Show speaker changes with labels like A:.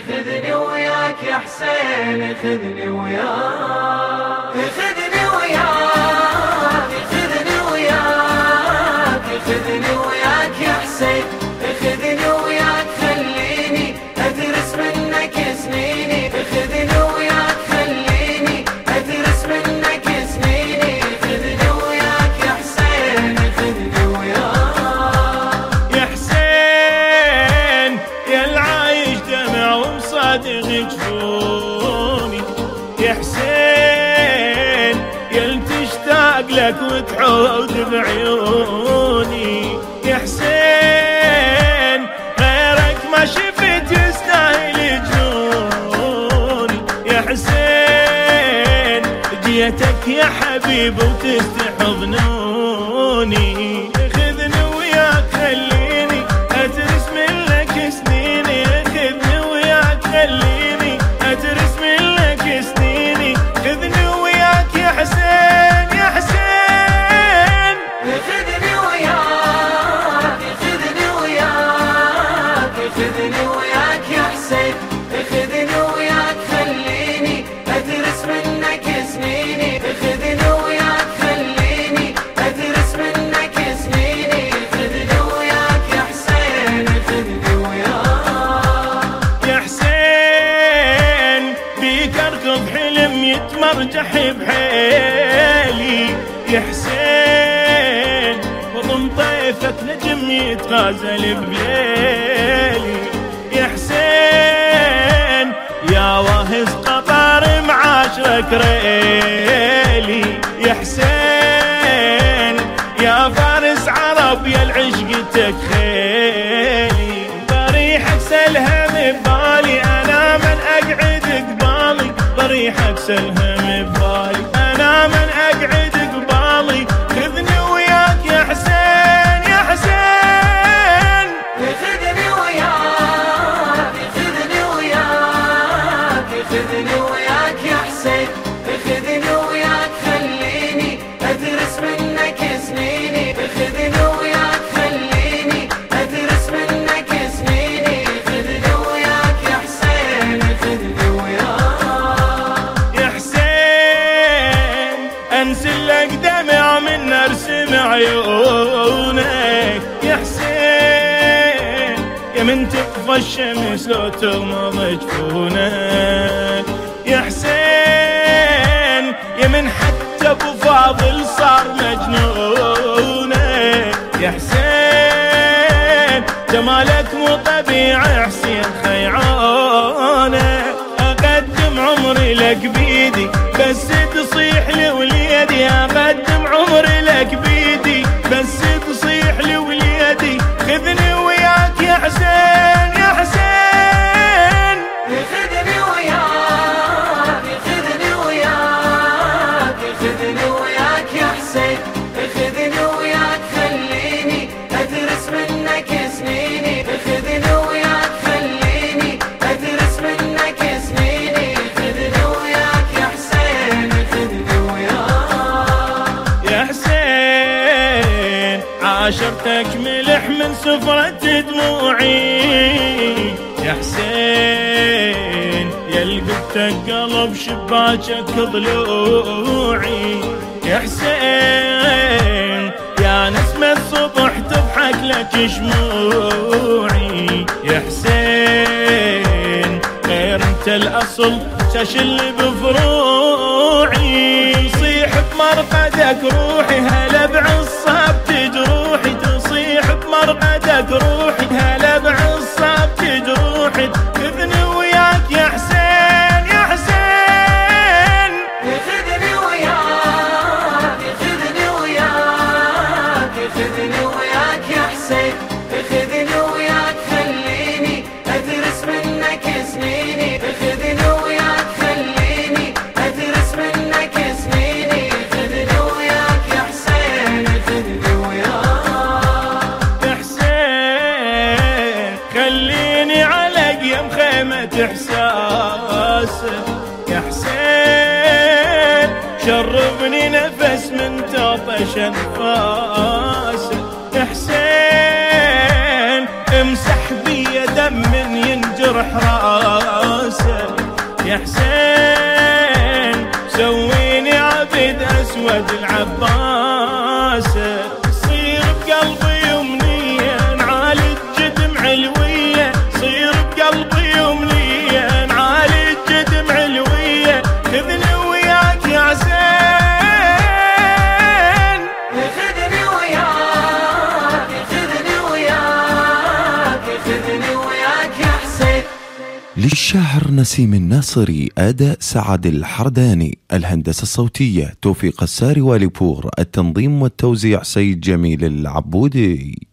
A: خذني وياك يا حسين، خذني وياك، خذني وياك، خذني وياك، خذني وياك يا حسين، خذني وياك خليني أدرس منك سنيني، خذني وياك خليني أدرس منك سنيني، خذني وياك يا حسين، خذني وياك
B: يا حسين يا العايش دمع ومصادق جفوني، يا حسين يا اللي تشتاق لك وتعود بعيوني، يا حسين غيرك ما شفت يستاهل جنوني، يا حسين جيتك يا حبيب وتستحضنوني، خذني وياك خليني أدرس منك سنيني، خذني وياك خليني أدرس منك سنيني، خذني وياك يا حسين يا حسين،
A: خذني وياك، خذني وياك، خذني وياك يا حسين، خذني وياك خليني أدرس منك سنيني، خذني وياك خليني أدرس منك سنيني، خذني وياك يا حسين، خذني وياك
B: يا حسين بيك أركض حلم يتمرجح بحيلي، يا حسين وضم طيفك نجم يتغازل بليلي، يا حسين يا واهز قطار معاشرك ريلي، يا حسين يا فارس عرب يا العشقتك خيلي، ضريحك سلهم ببالي انا من اقعد قبالي، ضريحك سلهم ببالي انا من اقعد قبالي، خذني وياك يا حسين يا حسين،
A: خذني وياك، خذني وياك، خذني وياك يا حسين، خذني وياك خليني أدرس منك سنيني، خذني وياك خليني أدرس منك سنيني، خذني وياك يا حسين، خذني وياك
B: يا حسين انزل لك دمع من ارسم عيونك، يا حسين يا من تطفى الشمس لو تغمض جفونك، يا حسين يا من حتى ابو فاضل صار مجنونك، يا حسين جمالك مو طبيعي حسين خيعونك، اقدم عمري لك بيدي بس تصيح لي وليدي، اقدم عمري لك بيدي بس تصيح لي وليدي، خذني وياك يا حسين يا حسين،
A: خذني وياك، خذني وياك، خذني وياك يا حسين، خذني وياك خليني أدرس منك سنيني، خذني وياك خليني أدرس منك سنيني، خذني وياك يا حسين، خذني وياك
B: يا حسين عاشرتك ملح من سفرة دموعي، يا حسين يا لقيتك قلب شباكك ضلوعي، يا حسين يا نسمة الصبح تضحك لك شموعي، يا حسين غير انت الاصل شاشل بفروعي، صيح بمرقدك روحي هلا بعصاب تجروحي، تصيح بمرقدك روحي هلا بعصاب تجروحي، خذني وياك يا حسين يا حسين،
A: خذني وياك، خذني وياك، خذني وياك يا حسين، خذني وياك خليني أدرس منك سنيني، خذني وياك خليني أدرس منك سنيني، خذني وياك يا حسين، خذني وياك
B: يا حسين خليني على قيم خيمة إحساسك، يا حسين شربني نفس من تعطش أنفاسك، يا حسين امسح بي دم من ينجرح راسك، يا حسين سويني عبد أسود العباسة، صير بقلبي أمنية نعالج دمع الوية، صير بقلبي أمنية نعالج دمع الوية، خذني وياك يا حسين،
A: خذني وياك، خذني وياك، خذني وياك يا حسين.
C: للشاعر نسيم الناصري، أداء سعد الحرداني، الهندسة الصوتية توفيق الساري واليبور، التنظيم والتوزيع سيد جميل العبودي.